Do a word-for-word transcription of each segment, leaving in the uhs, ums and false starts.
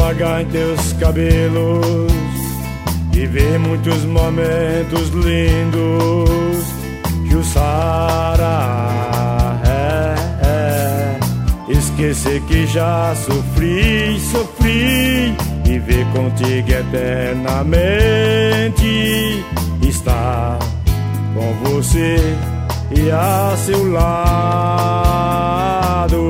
devagar em teus cabelos, viver muitos momentos lindos. Jussara, é, é, esquecer que já sofri, sofri, viver contigo eternamente, estar com você e a seu lado.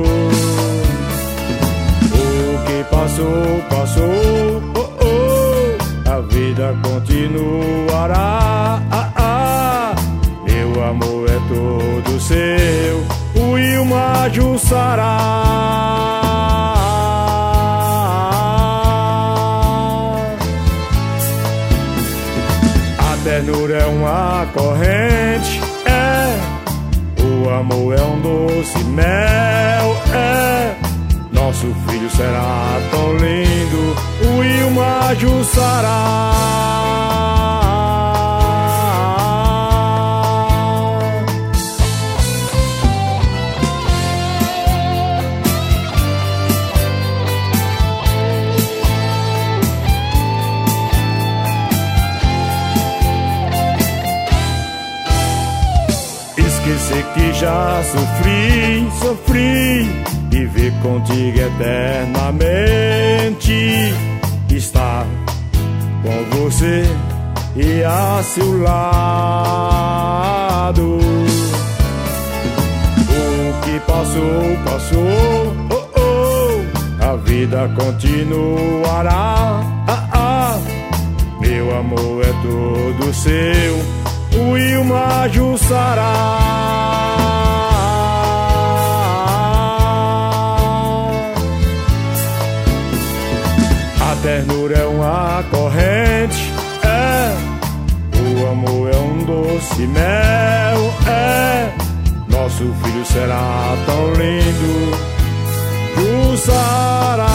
O que passou, passou, oh, oh, a vida continuará. Ah, ah, meu amor é todo seu, o Wilmar Jussara. A ternura é uma corrente, é, o amor é um doce mel, é, nosso filho será tão lindo, o Wilmar Jussara. Esquecer que já sofri, sofri, viver contigo eternamente, estar com você e a seu lado. O que passou, passou, oh, oh, a vida continuará. Ah, ah, meu amor é todo seu, o Wilmar Jussara. A ternura é uma corrente, é, o amor é um doce mel, é, nosso filho será tão lindo, Jussara.